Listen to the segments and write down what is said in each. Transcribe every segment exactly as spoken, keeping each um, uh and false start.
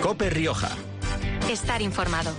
COPE Rioja. Estar informado.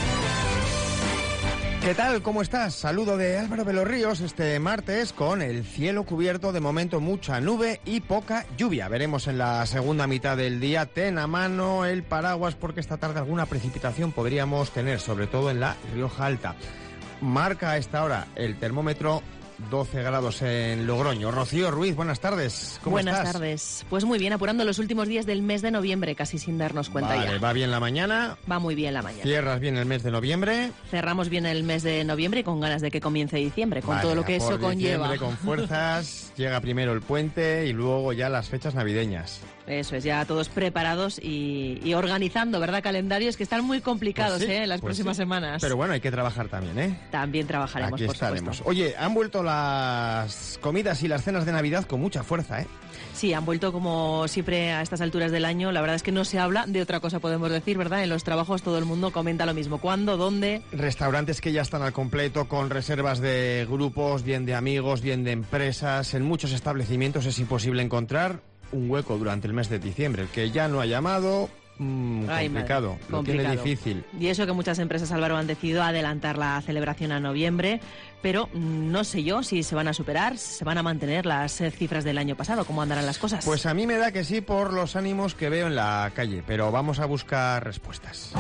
¿Qué tal? ¿Cómo estás? Saludo de Álvaro de los Ríos este martes con el cielo cubierto, de momento mucha nube y poca lluvia. Veremos en la segunda mitad del día. Ten a mano el paraguas porque esta tarde alguna precipitación podríamos tener, sobre todo en la Rioja Alta. Marca a esta hora el termómetro doce grados en Logroño. Rocío Ruiz, buenas tardes. ¿Cómo buenas estás? tardes. Pues muy bien, apurando los últimos días del mes de noviembre, casi sin darnos cuenta. Vale, ya. ¿va bien la mañana? Va muy bien la mañana. ¿Cierras bien el mes de noviembre? Cerramos bien el mes de noviembre y con ganas de que comience diciembre, con Vale, todo lo que eso por conlleva. Con fuerzas, llega primero el puente y luego ya las fechas navideñas. Eso es, ya todos preparados y, y organizando, ¿verdad? Calendarios que están muy complicados, Pues sí, ¿eh? En las pues próximas sí. semanas. Pero bueno, hay que trabajar también, ¿eh? También trabajaremos, Aquí por estaremos. supuesto. Oye, han vuelto las comidas y las cenas de Navidad con mucha fuerza, ¿eh? Sí, han vuelto como siempre a estas alturas del año. La verdad es que no se habla de otra cosa, podemos decir, ¿verdad? En los trabajos todo el mundo comenta lo mismo. ¿Cuándo? ¿Dónde? Restaurantes que ya están al completo, con reservas de grupos, bien de amigos, bien de empresas. En muchos establecimientos es imposible encontrar un hueco durante el mes de diciembre. El que ya no ha llamado... Mm, Ay, complicado, madre, lo complicado. tiene difícil. Y eso que muchas empresas, Álvaro, han decidido adelantar la celebración a noviembre, pero mm, no sé yo si se van a superar, si se van a mantener las eh, cifras del año pasado, cómo andarán las cosas. Pues a mí me da que sí por los ánimos que veo en la calle, pero vamos a buscar respuestas.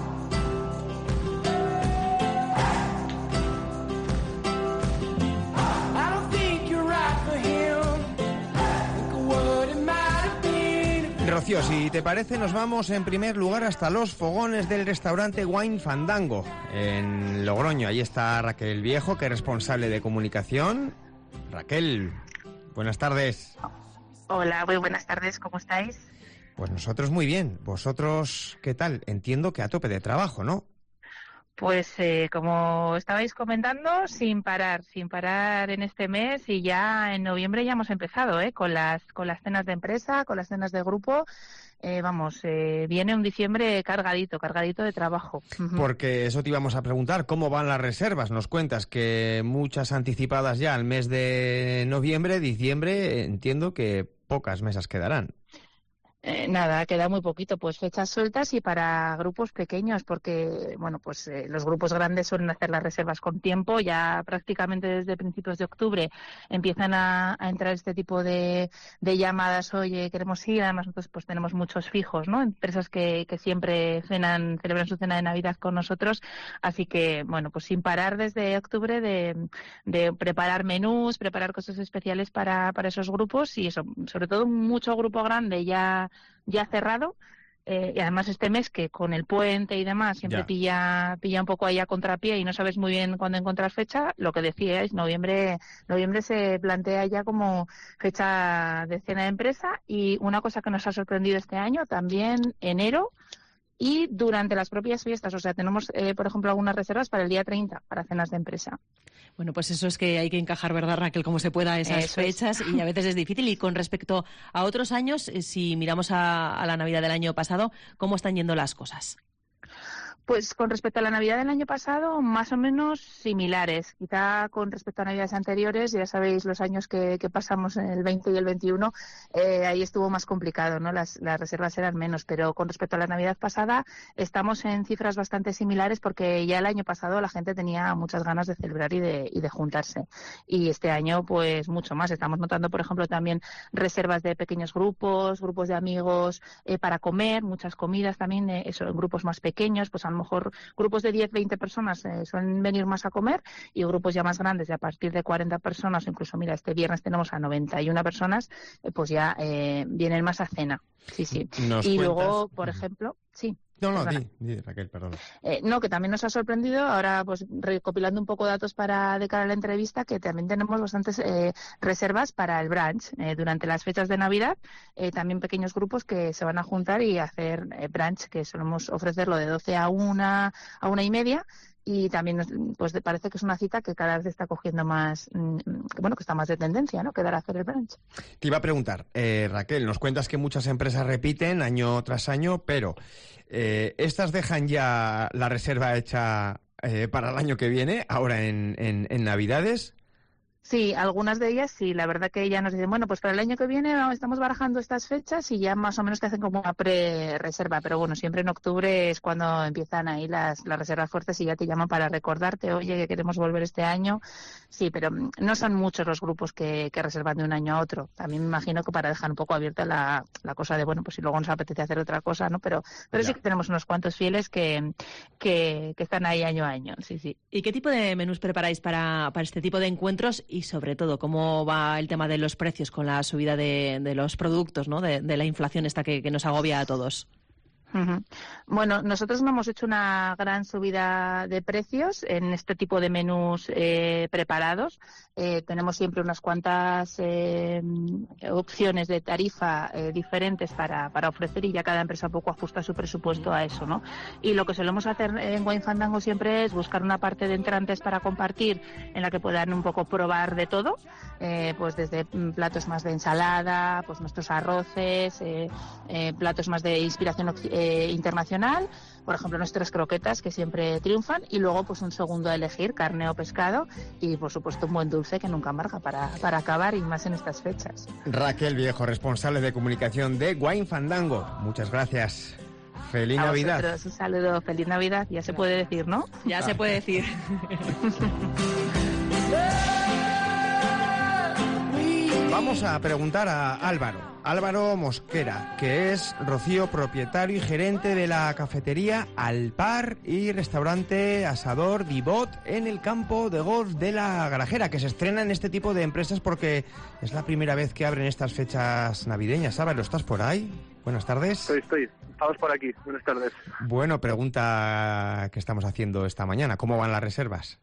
Rocío, si te parece, nos vamos en primer lugar hasta los fogones del restaurante Wine Fandango, en Logroño. Ahí está Raquel Viejo, que es responsable de comunicación. Raquel, buenas tardes. Hola, muy buenas tardes, ¿cómo estáis? Pues nosotros muy bien. ¿Vosotros qué tal? Entiendo que a tope de trabajo, ¿no? Pues eh, como estabais comentando, sin parar, sin parar en este mes, y ya en noviembre ya hemos empezado, ¿eh? Con las con las cenas de empresa, con las cenas de grupo. Eh, vamos, eh, viene un diciembre cargadito, cargadito de trabajo. Porque eso te íbamos a preguntar, ¿cómo van las reservas? Nos cuentas que muchas anticipadas ya al mes de noviembre, diciembre, entiendo que pocas mesas quedarán. Eh, nada, queda muy poquito, pues fechas sueltas y para grupos pequeños, porque, bueno, pues eh, los grupos grandes suelen hacer las reservas con tiempo, ya prácticamente desde principios de octubre empiezan a, a entrar este tipo de, de llamadas, oye, queremos ir, además nosotros pues tenemos muchos fijos, ¿no? Empresas que, que siempre cenan, celebran su cena de Navidad con nosotros, así que, bueno, pues sin parar desde octubre de, de preparar menús, preparar cosas especiales para, para esos grupos y eso, sobre todo mucho grupo grande ya ya cerrado, eh, y además este mes que con el puente y demás siempre ya. pilla pilla un poco ahí a contrapié y no sabes muy bien cuándo encontrar fecha, lo que decíais, noviembre noviembre se plantea ya como fecha de cena de empresa. Y una cosa que nos ha sorprendido este año, también enero y durante las propias fiestas, o sea, tenemos, eh, por ejemplo, algunas reservas para el día treinta, para cenas de empresa. Bueno, pues eso es que hay que encajar, ¿verdad, Raquel? Como se pueda esas Eso fechas es. Y a veces es difícil. Y con respecto a otros años, eh, si miramos a, a la Navidad del año pasado, ¿cómo están yendo las cosas? Pues con respecto a la Navidad del año pasado, más o menos similares. Quizá con respecto a Navidades anteriores, ya sabéis los años que, que pasamos en el veinte y el veintiuno, eh, ahí estuvo más complicado, ¿no? Las, las reservas eran menos, pero con respecto a la Navidad pasada estamos en cifras bastante similares porque ya el año pasado la gente tenía muchas ganas de celebrar y de, y de juntarse. Y este año, pues mucho más. Estamos notando, por ejemplo, también reservas de pequeños grupos, grupos de amigos eh, para comer, muchas comidas también, eh, eso, en grupos más pequeños, pues a lo mejor grupos de diez, veinte personas eh, suelen venir más a comer y grupos ya más grandes de a partir de cuarenta personas, incluso mira, este viernes tenemos a noventa y una personas, eh, pues ya eh, vienen más a cena. Sí, sí. ¿Nos y cuentas? luego, por ejemplo, sí. No, no, Perdona. di, di, Raquel, perdón. Eh, no, que también nos ha sorprendido, ahora pues recopilando un poco datos para de cara a la entrevista, que también tenemos bastantes eh, reservas para el brunch. Eh, durante las fechas de Navidad, eh, también pequeños grupos que se van a juntar y hacer eh, brunch, que solemos ofrecerlo de doce a una, a una y media. Y también nos, pues parece que es una cita que cada vez está cogiendo más, mmm, bueno, que está más de tendencia, ¿no? Quedar a hacer el brunch. Te iba a preguntar, eh, Raquel, nos cuentas que muchas empresas repiten año tras año, pero eh, ¿estas dejan ya la reserva hecha eh, para el año que viene, ahora en, en, en Navidades? Sí, algunas de ellas sí, la verdad que ya nos dicen, bueno, pues para el año que viene vamos, estamos barajando estas fechas y ya más o menos te hacen como una pre-reserva, pero bueno, siempre en octubre es cuando empiezan ahí las, las reservas fuertes y ya te llaman para recordarte, oye, que queremos volver este año. Sí, pero no son muchos los grupos que, que reservan de un año a otro. También me imagino que para dejar un poco abierta la, la cosa de, bueno, pues si luego nos apetece hacer otra cosa, ¿no? Pero, pero sí que tenemos unos cuantos fieles que, que, que están ahí año a año, sí, sí. ¿Y qué tipo de menús preparáis para, para este tipo de encuentros? Y sobre todo, ¿cómo va el tema de los precios con la subida de, de los productos, ¿no? de, de la inflación esta que, que nos agobia a todos? Uh-huh. Bueno, nosotros no hemos hecho una gran subida de precios en este tipo de menús eh, preparados. Eh, tenemos siempre unas cuantas eh, opciones de tarifa eh, diferentes para, para ofrecer y ya cada empresa poco ajusta su presupuesto a eso, ¿no? Y lo que solemos hacer en Wine Fandango siempre es buscar una parte de entrantes para compartir en la que puedan un poco probar de todo, eh, pues desde platos más de ensalada, pues nuestros arroces, eh, eh, platos más de inspiración occidental, Eh, internacional, por ejemplo nuestras croquetas que siempre triunfan y luego pues un segundo a elegir, carne o pescado y por supuesto un buen dulce que nunca amarga para, para acabar y más en estas fechas. Raquel Viejo, responsable de comunicación de Wine Fandango, muchas gracias. Feliz a Navidad. Vosotros, un saludo, feliz Navidad, ya se puede decir, ¿no? Ya se puede decir. Vamos a preguntar a Álvaro, Álvaro Mosquera, que es Rocío, propietario y gerente de la cafetería Alpar y restaurante Asador Dibot en el campo de golf de La Grajera, que se estrena en este tipo de empresas porque es la primera vez que abren estas fechas navideñas. Álvaro, ¿estás por ahí? Buenas tardes. Estoy, estoy. Estamos por aquí. Buenas tardes. Bueno, pregunta que estamos haciendo esta mañana. ¿Cómo van las reservas?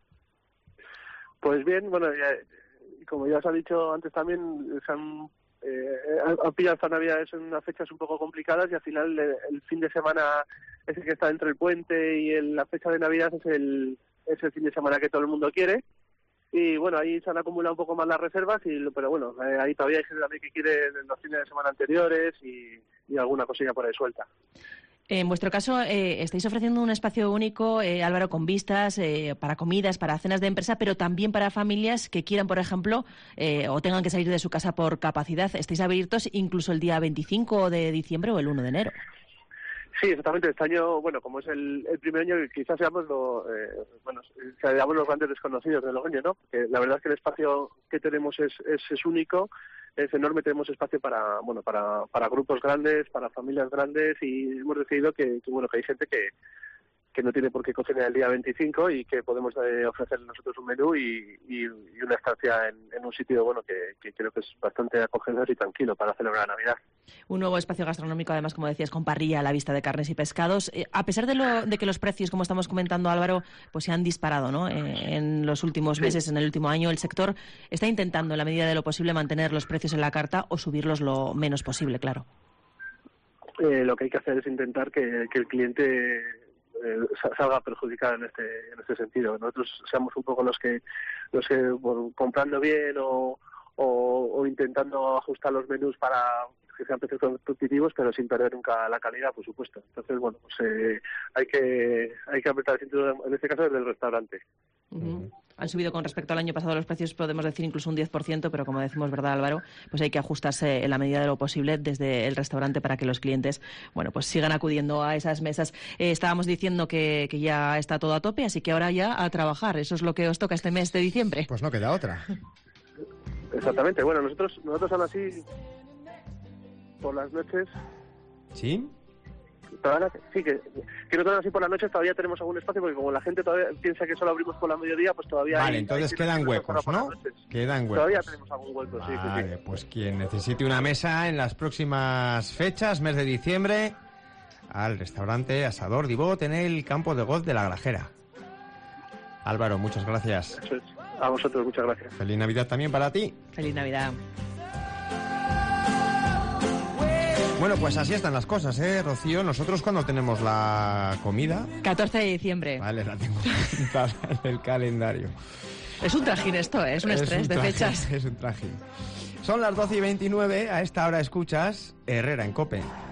Pues bien, bueno, ya, como ya os ha dicho antes también, se han, eh, han pillado estas navidades en unas fechas un poco complicadas y al final el, el fin de semana ese que está entre el puente y el, la fecha de Navidad es el, es el fin de semana que todo el mundo quiere. Y bueno, ahí se han acumulado un poco más las reservas, y pero bueno, eh, ahí todavía hay gente también que quiere los fines de semana anteriores y, y alguna cosilla por ahí suelta. En vuestro caso, eh, estáis ofreciendo un espacio único, eh, Álvaro, con vistas eh, para comidas, para cenas de empresa, pero también para familias que quieran, por ejemplo, eh, o tengan que salir de su casa por capacidad. ¿Estáis abiertos incluso el día veinticinco de diciembre o el uno de enero? Sí, exactamente. Este año, bueno, como es el, el primer año, quizás seamos, lo, eh, bueno, seamos los grandes desconocidos del año, ¿no? Porque la verdad es que el espacio que tenemos es, es, es único, es enorme. Tenemos espacio para, bueno, para, para grupos grandes, para familias grandes, y hemos decidido que, que bueno, que hay gente que que no tiene por qué cocinar el día veinticinco y que podemos eh, ofrecer nosotros un menú y, y, y una estancia en, en un sitio bueno que, que creo que es bastante acogedor y tranquilo para celebrar la Navidad. Un nuevo espacio gastronómico, además, como decías, con parrilla a la vista de carnes y pescados. Eh, a pesar de, lo, de que los precios, como estamos comentando, Álvaro, pues se han disparado, ¿no? Eh, en los últimos meses, sí. En el último año, el sector está intentando, en la medida de lo posible, mantener los precios en la carta o subirlos lo menos posible, claro. Eh, lo que hay que hacer es intentar que, que el cliente Eh, salga perjudicado en este en este sentido. Nosotros seamos un poco los que los que bueno, comprando bien o, o, o intentando ajustar los menús para que sean precios competitivos, pero sin perder nunca la calidad, por supuesto. Entonces, bueno, pues eh, hay que hay que apretar el cinturón, en este caso desde el restaurante. Uh-huh. Han subido con respecto al año pasado los precios, podemos decir incluso un diez por ciento, pero como decimos, ¿verdad, Álvaro? Pues hay que ajustarse en la medida de lo posible desde el restaurante para que los clientes, bueno, pues sigan acudiendo a esas mesas. Eh, estábamos diciendo que, que ya está todo a tope, así que ahora ya a trabajar. Eso es lo que os toca este mes de diciembre. Pues no queda otra. Exactamente. Bueno, nosotros nosotros aún así por las noches. ¿Sí? Todavía, sí, que, que nosotros así por las noches todavía tenemos algún espacio, porque como la gente todavía piensa que solo abrimos por la mediodía, pues todavía Vale, hay, entonces hay quedan huecos, ¿no? Quedan huecos. Todavía tenemos algún hueco, vale, sí, sí, sí. Pues quien necesite una mesa en las próximas fechas, mes de diciembre, al restaurante Asador Dibot en el campo de golf de La Grajera. Álvaro, muchas gracias. Eso es. A vosotros, muchas gracias. Feliz Navidad también para ti. Feliz Navidad. Bueno, pues así están las cosas, ¿eh, Rocío? Nosotros cuando tenemos la comida... catorce de diciembre. Vale, la tengo apuntada en el calendario. Es un trajín esto, ¿eh? Es un estrés un de trajín, fechas. Es un trajín. Son las doce y veintinueve, a esta hora escuchas Herrera en COPE.